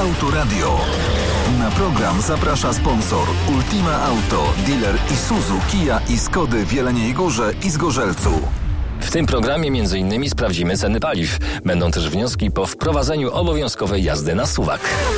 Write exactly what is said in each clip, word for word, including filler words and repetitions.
Autoradio. Na program zaprasza sponsor Ultima Auto, dealer Isuzu, Kia i Skody w Jeleniej Górze i Zgorzelcu. W tym programie między innymi sprawdzimy ceny paliw. Będą też wnioski po wprowadzeniu obowiązkowej jazdy na suwak.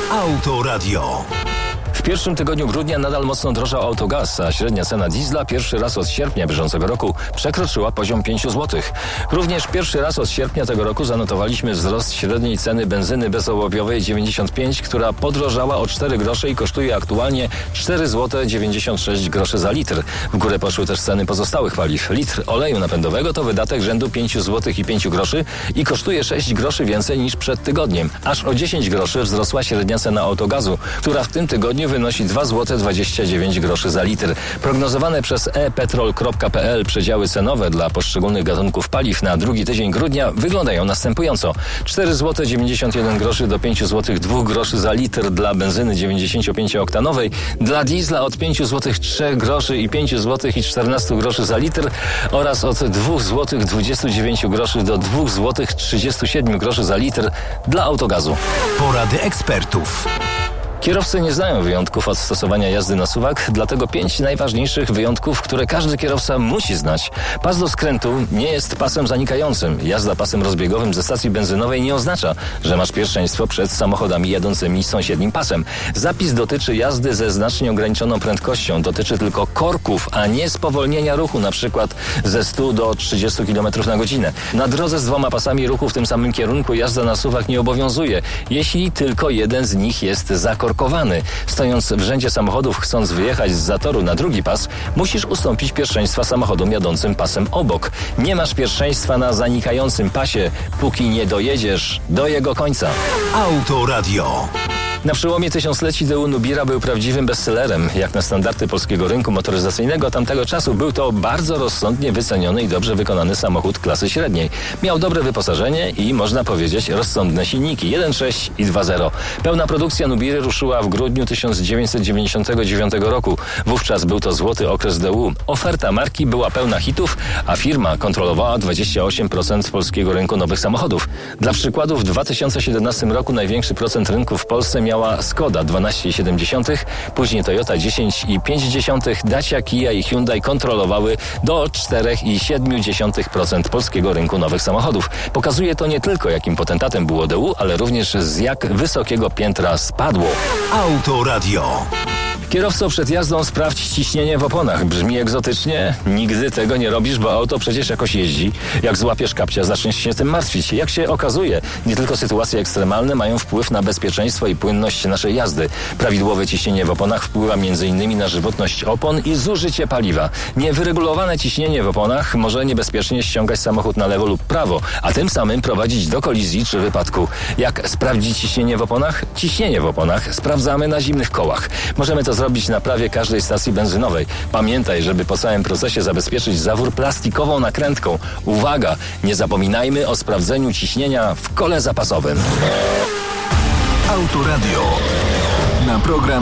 Autoradio. W pierwszym tygodniu grudnia nadal mocno drożał autogaz, a średnia cena diesla pierwszy raz od sierpnia bieżącego roku przekroczyła poziom pięć złotych. Również pierwszy raz od sierpnia tego roku zanotowaliśmy wzrost średniej ceny benzyny bezołowiowej dziewięćdziesiąt pięć, która podrożała o cztery grosze i kosztuje aktualnie cztery złote dziewięćdziesiąt sześć groszy za litr. W górę poszły też ceny pozostałych paliw. Litr oleju napędowego to wydatek rzędu pięć złotych i pięć groszy i kosztuje sześć groszy więcej niż przed tygodniem. Aż o dziesięć groszy wzrosła średnia cena autogazu, która w tym tygodniu wynosi dwa złote dwadzieścia dziewięć groszy za litr. Prognozowane przez e petrol kropka pe el przedziały cenowe dla poszczególnych gatunków paliw na drugi tydzień grudnia wyglądają następująco. cztery złote dziewięćdziesiąt jeden groszy do pięć złotych dwa groszy za litr dla benzyny dziewięćdziesięciopięciooktanowej, dla diesla od pięć złotych trzy groszy i pięć złotych czternaście groszy za litr oraz od dwa złote dwadzieścia dziewięć groszy do dwa złote trzydzieści siedem groszy za litr dla autogazu. Porady ekspertów. Kierowcy nie znają wyjątków od stosowania jazdy na suwak, dlatego pięć najważniejszych wyjątków, które każdy kierowca musi znać. Pas do skrętu nie jest pasem zanikającym. Jazda pasem rozbiegowym ze stacji benzynowej nie oznacza, że masz pierwszeństwo przed samochodami jadącymi sąsiednim pasem. Zapis dotyczy jazdy ze znacznie ograniczoną prędkością. Dotyczy tylko korków, a nie spowolnienia ruchu, na przykład ze stu do trzydziestu kilometrów na godzinę. Na drodze z dwoma pasami ruchu w tym samym kierunku jazda na suwak nie obowiązuje, jeśli tylko jeden z nich jest zakorkowany. Stojąc w rzędzie samochodów, chcąc wyjechać z zatoru na drugi pas, musisz ustąpić pierwszeństwa samochodom jadącym pasem obok. Nie masz pierwszeństwa na zanikającym pasie, póki nie dojedziesz do jego końca. Autoradio. Na przełomie tysiącleci Daewoo Nubira był prawdziwym bestsellerem. Jak na standardy polskiego rynku motoryzacyjnego tamtego czasu był to bardzo rozsądnie wyceniony i dobrze wykonany samochód klasy średniej. Miał dobre wyposażenie i, można powiedzieć, rozsądne silniki jeden sześć i dwa zero. Pełna produkcja Nubiry ruszyła w grudniu tysiąc dziewięćset dziewięćdziesiątego dziewiątego roku. Wówczas był to złoty okres Daewoo. Oferta marki była pełna hitów, a firma kontrolowała dwadzieścia osiem procent polskiego rynku nowych samochodów. Dla przykładu w dwa tysiące siedemnastym roku największy procent rynku w Polsce miał Miała Skoda dwanaście przecinek siedem, później Toyota dziesięć przecinek pięć, Dacia, Kia i Hyundai kontrolowały do cztery przecinek siedem procent polskiego rynku nowych samochodów. Pokazuje to nie tylko, jakim potentatem było Daewoo, ale również z jak wysokiego piętra spadło. Autoradio. Kierowco, przed jazdą sprawdź ciśnienie w oponach. Brzmi egzotycznie? Nigdy tego nie robisz, bo auto przecież jakoś jeździ. Jak złapiesz kapcia, zaczniesz się tym martwić. Jak się okazuje, nie tylko sytuacje ekstremalne mają wpływ na bezpieczeństwo i płynność naszej jazdy. Prawidłowe ciśnienie w oponach wpływa między innymi na żywotność opon i zużycie paliwa. Niewyregulowane ciśnienie w oponach może niebezpiecznie ściągać samochód na lewo lub prawo, a tym samym prowadzić do kolizji czy wypadku. Jak sprawdzić ciśnienie w oponach? Ciśnienie w oponach sprawdzamy na zimnych kołach. Możemy to zrobić na prawie każdej stacji benzynowej. Pamiętaj, żeby po całym procesie zabezpieczyć zawór plastikową nakrętką. Uwaga! Nie zapominajmy o sprawdzeniu ciśnienia w kole zapasowym. Autoradio. Na program